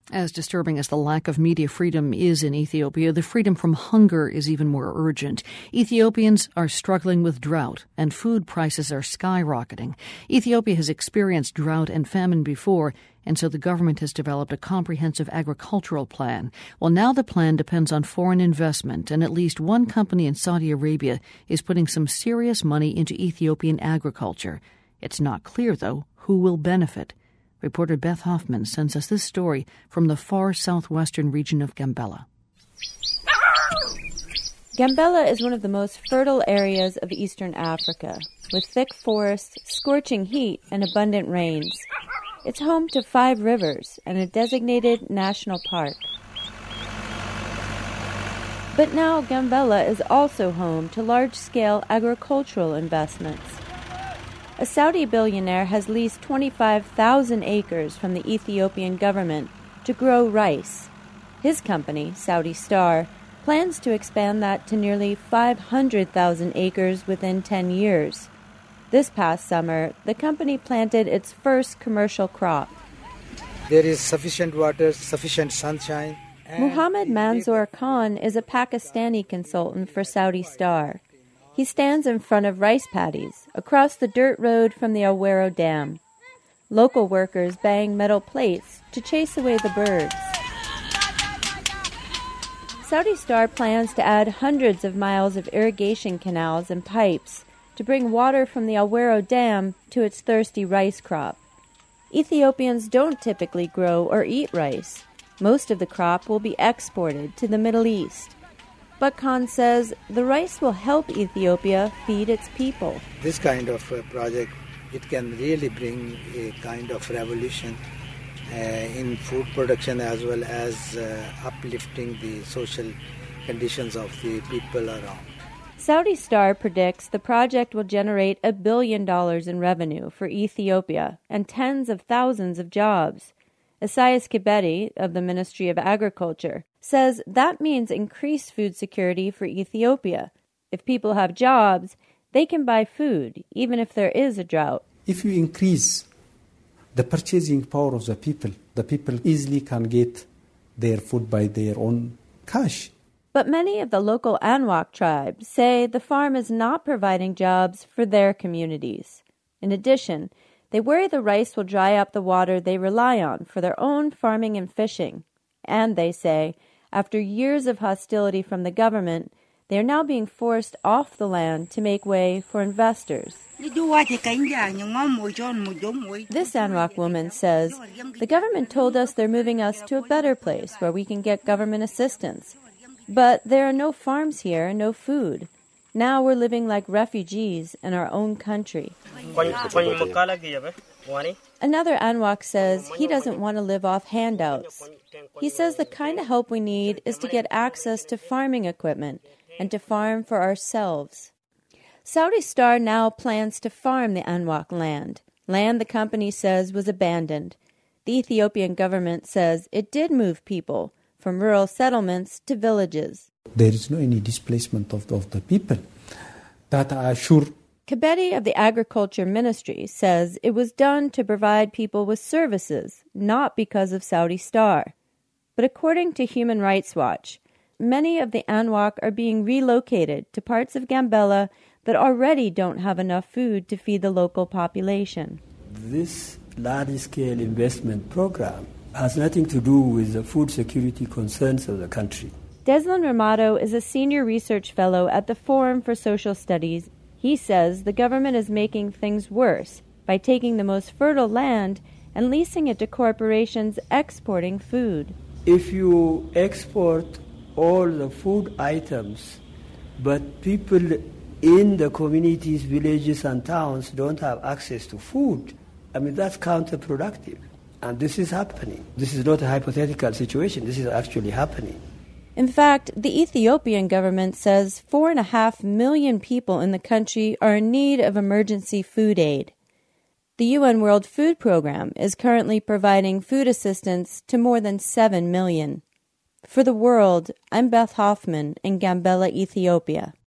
As disturbing as the lack of media freedom is in Ethiopia, the freedom from hunger is even more urgent. Ethiopians are struggling with drought, and food prices are skyrocketing. Ethiopia has experienced drought and famine before, and so the government has developed a comprehensive agricultural plan. Well, now the plan depends on foreign investment, and at least one company in Saudi Arabia is putting some serious money into Ethiopian agriculture. It's not clear, though, who will benefit. Reporter Beth Hoffman sends us this story from the far southwestern region of Gambela. Gambela is one of the most fertile areas of eastern Africa, with thick forests, scorching heat, and abundant rains. It's home to 5 rivers and a designated national park. But now Gambela is also home to large-scale agricultural investments. A Saudi billionaire has leased 25,000 acres from the Ethiopian government to grow rice. His company, Saudi Star, plans to expand that to nearly 500,000 acres within 10 years. This past summer, the company planted its first commercial crop. There is sufficient water, sufficient sunshine. Muhammad Manzoor Khan is a Pakistani consultant for Saudi Star. He stands in front of rice paddies across the dirt road from the Awero Dam. Local workers bang metal plates to chase away the birds. Saudi Star plans to add hundreds of miles of irrigation canals and pipes to bring water from the Awero Dam to its thirsty rice crop. Ethiopians don't typically grow or eat rice. Most of the crop will be exported to the Middle East. But Khan says the rice will help Ethiopia feed its people. This kind of project, it can really bring a kind of revolution in food production as well as uplifting the social conditions of the people around. Saudi Star predicts the project will generate $1 billion in revenue for Ethiopia and tens of thousands of jobs. Isaias Kibeti of the Ministry of Agriculture says that means increased food security for Ethiopia. If people have jobs, they can buy food, even if there is a drought. If you increase the purchasing power of the people easily can get their food by their own cash. But many of the local Anwak tribes say the farm is not providing jobs for their communities. In addition, they worry the rice will dry up the water they rely on for their own farming and fishing. And they say, after years of hostility from the government, they are now being forced off the land to make way for investors. This Anwak woman says, the government told us they're moving us to a better place where we can get government assistance. But there are no farms here and no food. Now we're living like refugees in our own country. Another Anwak says he doesn't want to live off handouts. He says the kind of help we need is to get access to farming equipment and to farm for ourselves. Saudi Star now plans to farm the Anwak land the company says was abandoned. The Ethiopian government says it did move people from rural settlements to villages. There is no any displacement of the people. That I assure. Kibeti of the Agriculture Ministry says it was done to provide people with services, not because of Saudi Star. But according to Human Rights Watch, many of the Anwak are being relocated to parts of Gambela that already don't have enough food to feed the local population. This large-scale investment program has nothing to do with the food security concerns of the country. Deslan Ramado is a senior research fellow at the Forum for Social Studies. He says the government is making things worse by taking the most fertile land and leasing it to corporations exporting food. If you export all the food items, but people in the communities, villages and towns don't have access to food, that's counterproductive. And this is happening. This is not a hypothetical situation. This is actually happening. In fact, the Ethiopian government says 4.5 million people in the country are in need of emergency food aid. The UN World Food Programme is currently providing food assistance to more than 7 million. For The World, I'm Beth Hoffman in Gambela, Ethiopia.